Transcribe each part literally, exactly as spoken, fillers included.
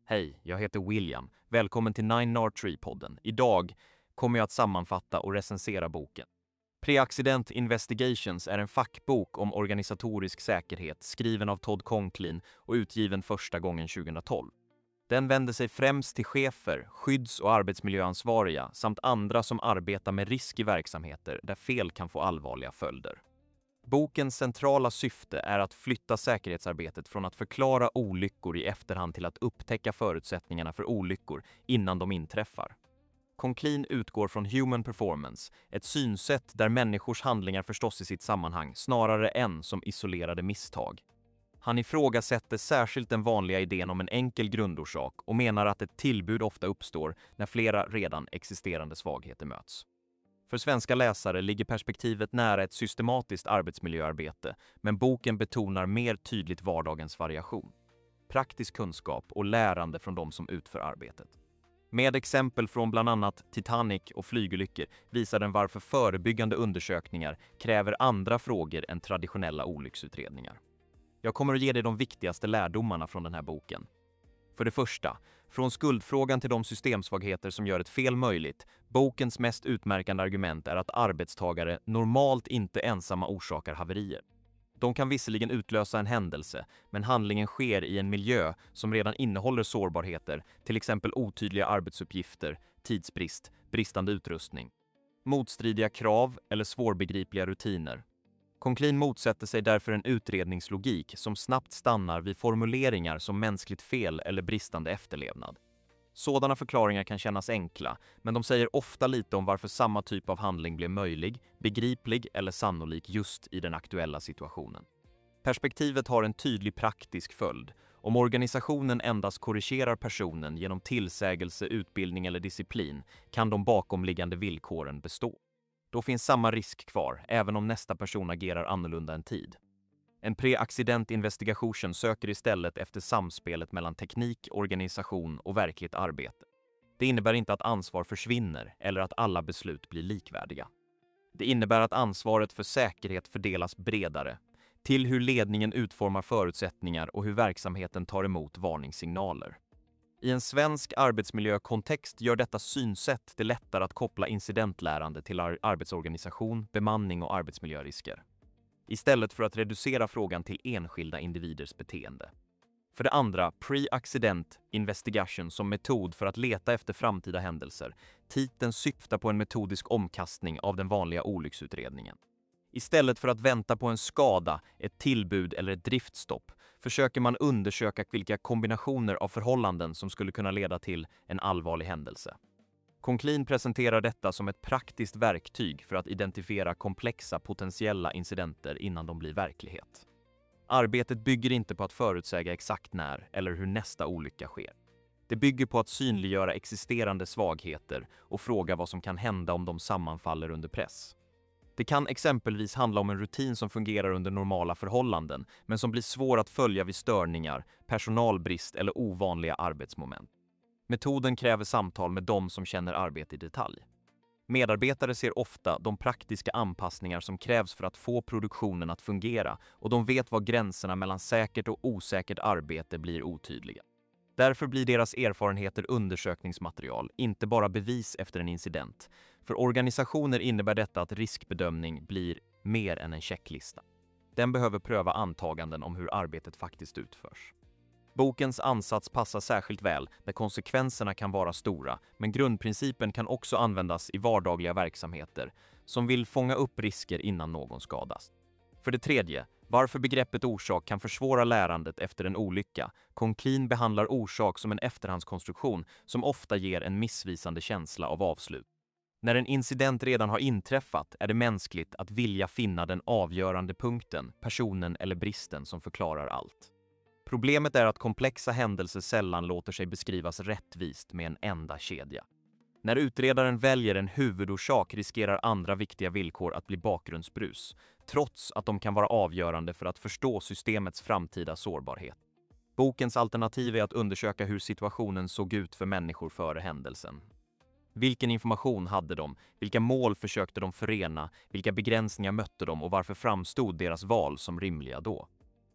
Hej, jag heter William. Välkommen till Nine Nard Tree-podden. Idag kommer jag att sammanfatta och recensera boken. Pre-Accident Investigations är en fackbok om organisatorisk säkerhet skriven av Todd Conklin och utgiven första gången tjugohundratolv. Den vänder sig främst till chefer, skydds- och arbetsmiljöansvariga samt andra som arbetar med risk i verksamheter där fel kan få allvarliga följder. Bokens centrala syfte är att flytta säkerhetsarbetet från att förklara olyckor i efterhand till att upptäcka förutsättningarna för olyckor innan de inträffar. Conklin utgår från human performance, ett synsätt där människors handlingar förstås i sitt sammanhang snarare än som isolerade misstag. Han ifrågasätter särskilt den vanliga idén om en enkel grundorsak och menar att ett tillbud ofta uppstår när flera redan existerande svagheter möts. För svenska läsare ligger perspektivet nära ett systematiskt arbetsmiljöarbete, men boken betonar mer tydligt vardagens variation, praktisk kunskap och lärande från de som utför arbetet. Med exempel från bland annat Titanic och flygolyckor visar den varför förebyggande undersökningar kräver andra frågor än traditionella olycksutredningar. Jag kommer att ge dig de viktigaste lärdomarna från den här boken. För det första, från skuldfrågan till de systemsvagheter som gör ett fel möjligt, bokens mest utmärkande argument är att arbetstagare normalt inte ensamma orsakar haverier. De kan visserligen utlösa en händelse, men handlingen sker i en miljö som redan innehåller sårbarheter, till exempel otydliga arbetsuppgifter, tidsbrist, bristande utrustning, motstridiga krav eller svårbegripliga rutiner. Conklin motsätter sig därför en utredningslogik som snabbt stannar vid formuleringar som mänskligt fel eller bristande efterlevnad. Sådana förklaringar kan kännas enkla, men de säger ofta lite om varför samma typ av handling blev möjlig, begriplig eller sannolik just i den aktuella situationen. Perspektivet har en tydlig praktisk följd. Om organisationen endast korrigerar personen genom tillsägelse, utbildning eller disciplin kan de bakomliggande villkoren bestå. Då finns samma risk kvar, även om nästa person agerar annorlunda än tid. En pre-accident investigation söker istället efter samspelet mellan teknik, organisation och verkligt arbete. Det innebär inte att ansvar försvinner eller att alla beslut blir likvärdiga. Det innebär att ansvaret för säkerhet fördelas bredare, till hur ledningen utformar förutsättningar och hur verksamheten tar emot varningssignaler. I en svensk arbetsmiljökontext gör detta synsätt det lättare att koppla incidentlärande till arbetsorganisation, bemanning och arbetsmiljörisker, istället för att reducera frågan till enskilda individers beteende. För det andra, pre-accident investigation som metod för att leta efter framtida händelser. Titeln syftar på en metodisk omkastning av den vanliga olycksutredningen. Istället för att vänta på en skada, ett tillbud eller ett driftstopp försöker man undersöka vilka kombinationer av förhållanden som skulle kunna leda till en allvarlig händelse. Conklin presenterar detta som ett praktiskt verktyg för att identifiera komplexa potentiella incidenter innan de blir verklighet. Arbetet bygger inte på att förutsäga exakt när eller hur nästa olycka sker. Det bygger på att synliggöra existerande svagheter och fråga vad som kan hända om de sammanfaller under press. Det kan exempelvis handla om en rutin som fungerar under normala förhållanden men som blir svår att följa vid störningar, personalbrist eller ovanliga arbetsmoment. Metoden kräver samtal med de som känner arbete i detalj. Medarbetare ser ofta de praktiska anpassningar som krävs för att få produktionen att fungera och de vet var gränserna mellan säkert och osäkert arbete blir otydliga. Därför blir deras erfarenheter undersökningsmaterial, inte bara bevis efter en incident. För organisationer innebär detta att riskbedömning blir mer än en checklista. Den behöver pröva antaganden om hur arbetet faktiskt utförs. Bokens ansats passar särskilt väl där konsekvenserna kan vara stora, men grundprincipen kan också användas i vardagliga verksamheter som vill fånga upp risker innan någon skadas. För det tredje, varför begreppet orsak kan försvåra lärandet efter en olycka. Conklin behandlar orsak som en efterhandskonstruktion som ofta ger en missvisande känsla av avslut. När en incident redan har inträffat är det mänskligt att vilja finna den avgörande punkten, personen eller bristen som förklarar allt. Problemet är att komplexa händelser sällan låter sig beskrivas rättvist med en enda kedja. När utredaren väljer en huvudorsak riskerar andra viktiga villkor att bli bakgrundsbrus, trots att de kan vara avgörande för att förstå systemets framtida sårbarhet. Bokens alternativ är att undersöka hur situationen såg ut för människor före händelsen. Vilken information hade de? Vilka mål försökte de förena? Vilka begränsningar mötte de och varför framstod deras val som rimliga då?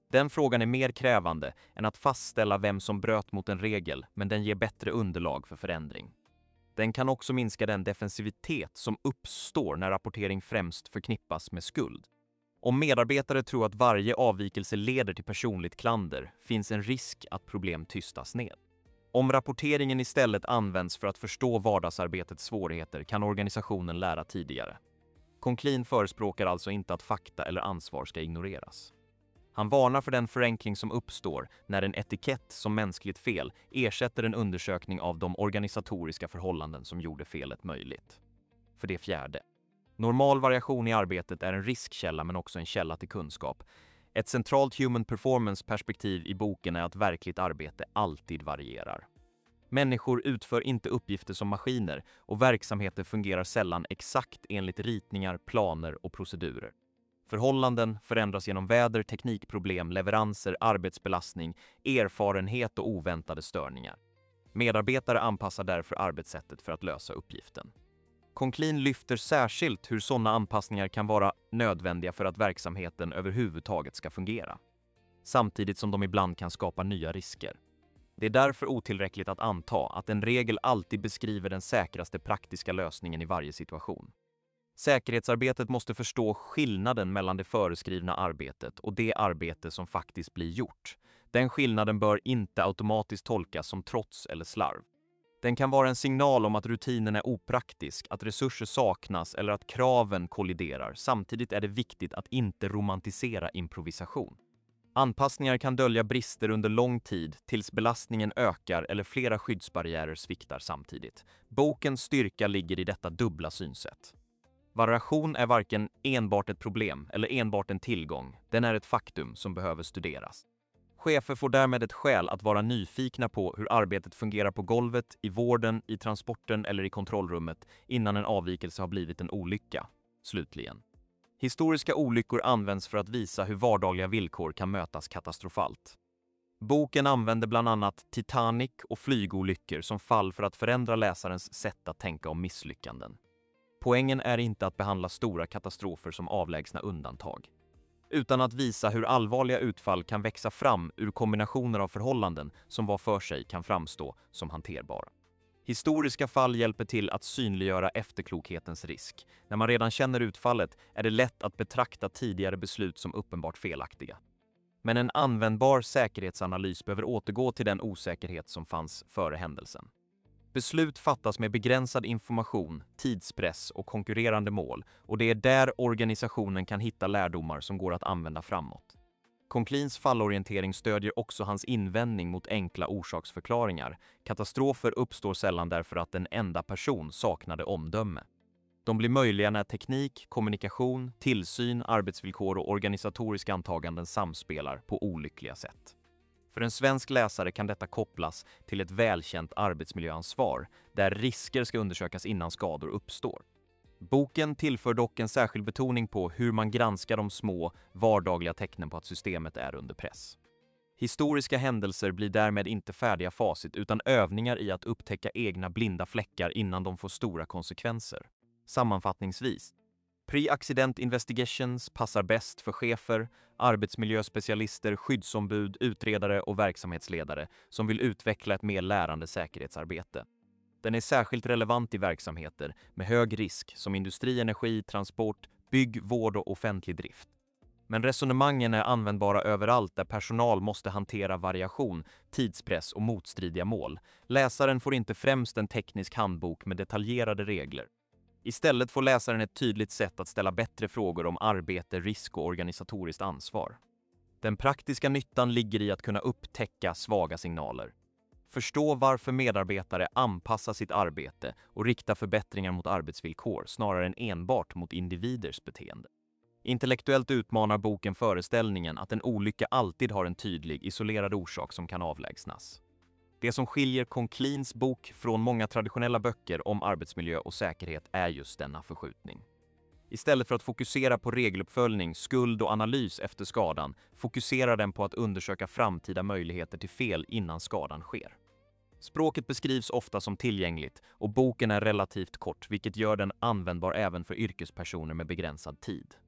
Den frågan är mer krävande än att fastställa vem som bröt mot en regel, men den ger bättre underlag för förändring. Den kan också minska den defensivitet som uppstår när rapportering främst förknippas med skuld. Om medarbetare tror att varje avvikelse leder till personligt klander finns en risk att problem tystas ned. Om rapporteringen istället används för att förstå vardagsarbetets svårigheter kan organisationen lära tidigare. Conklin förespråkar alltså inte att fakta eller ansvar ska ignoreras. Han varnar för den förenkling som uppstår när en etikett som mänskligt fel ersätter en undersökning av de organisatoriska förhållanden som gjorde felet möjligt. För det fjärde. Normal variation i arbetet är en riskkälla men också en källa till kunskap. Ett centralt human performance-perspektiv i boken är att verkligt arbete alltid varierar. Människor utför inte uppgifter som maskiner och verksamheter fungerar sällan exakt enligt ritningar, planer och procedurer. Förhållanden förändras genom väder, teknikproblem, leveranser, arbetsbelastning, erfarenhet och oväntade störningar. Medarbetare anpassar därför arbetssättet för att lösa uppgiften. Conklin lyfter särskilt hur sådana anpassningar kan vara nödvändiga för att verksamheten överhuvudtaget ska fungera, samtidigt som de ibland kan skapa nya risker. Det är därför otillräckligt att anta att en regel alltid beskriver den säkraste praktiska lösningen i varje situation. Säkerhetsarbetet måste förstå skillnaden mellan det föreskrivna arbetet och det arbete som faktiskt blir gjort. Den skillnaden bör inte automatiskt tolkas som trots eller slarv. Den kan vara en signal om att rutinen är opraktisk, att resurser saknas eller att kraven kolliderar. Samtidigt är det viktigt att inte romantisera improvisation. Anpassningar kan dölja brister under lång tid tills belastningen ökar eller flera skyddsbarriärer sviktar samtidigt. Bokens styrka ligger i detta dubbla synsätt. Variation är varken enbart ett problem eller enbart en tillgång. Den är ett faktum som behöver studeras. Chefer får därmed ett skäl att vara nyfikna på hur arbetet fungerar på golvet, i vården, i transporten eller i kontrollrummet innan en avvikelse har blivit en olycka. Slutligen. Historiska olyckor används för att visa hur vardagliga villkor kan mötas katastrofalt. Boken använder bland annat Titanic och flygolyckor som fall för att förändra läsarens sätt att tänka om misslyckanden. Poängen är inte att behandla stora katastrofer som avlägsna undantag, utan att visa hur allvarliga utfall kan växa fram ur kombinationer av förhållanden som var för sig kan framstå som hanterbara. Historiska fall hjälper till att synliggöra efterklokhetens risk. När man redan känner utfallet är det lätt att betrakta tidigare beslut som uppenbart felaktiga. Men en användbar säkerhetsanalys behöver återgå till den osäkerhet som fanns före händelsen. Beslut fattas med begränsad information, tidspress och konkurrerande mål, och det är där organisationen kan hitta lärdomar som går att använda framåt. Conklins fallorientering stödjer också hans invändning mot enkla orsaksförklaringar. Katastrofer uppstår sällan därför att en enda person saknade omdöme. De blir möjliga när teknik, kommunikation, tillsyn, arbetsvillkor och organisatoriska antaganden samspelar på olyckliga sätt. För en svensk läsare kan detta kopplas till ett välkänt arbetsmiljöansvar, där risker ska undersökas innan skador uppstår. Boken tillför dock en särskild betoning på hur man granskar de små, vardagliga tecknen på att systemet är under press. Historiska händelser blir därmed inte färdiga facit utan övningar i att upptäcka egna blinda fläckar innan de får stora konsekvenser. Sammanfattningsvis, Pre-accident investigations passar bäst för chefer, arbetsmiljöspecialister, skyddsombud, utredare och verksamhetsledare som vill utveckla ett mer lärande säkerhetsarbete. Den är särskilt relevant i verksamheter med hög risk som industri, energi, transport, bygg, vård och offentlig drift. Men resonemangen är användbara överallt där personal måste hantera variation, tidspress och motstridiga mål. Läsaren får inte främst en teknisk handbok med detaljerade regler. Istället får läsaren ett tydligt sätt att ställa bättre frågor om arbete, risk och organisatoriskt ansvar. Den praktiska nyttan ligger i att kunna upptäcka svaga signaler, förstå varför medarbetare anpassar sitt arbete och rikta förbättringar mot arbetsvillkor snarare än enbart mot individers beteende. Intellektuellt utmanar boken föreställningen att en olycka alltid har en tydlig, isolerad orsak som kan avlägsnas. Det som skiljer Conklins bok från många traditionella böcker om arbetsmiljö och säkerhet är just denna förskjutning. Istället för att fokusera på regeluppföljning, skuld och analys efter skadan, fokuserar den på att undersöka framtida möjligheter till fel innan skadan sker. Språket beskrivs ofta som tillgängligt och boken är relativt kort, vilket gör den användbar även för yrkespersoner med begränsad tid.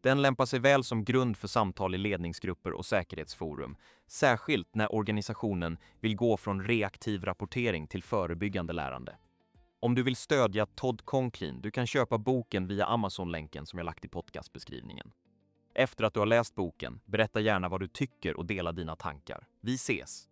Den lämpar sig väl som grund för samtal i ledningsgrupper och säkerhetsforum, särskilt när organisationen vill gå från reaktiv rapportering till förebyggande lärande. Om du vill stödja Todd Conklin, du kan köpa boken via Amazon-länken som jag lagt i podcastbeskrivningen. Efter att du har läst boken, berätta gärna vad du tycker och dela dina tankar. Vi ses!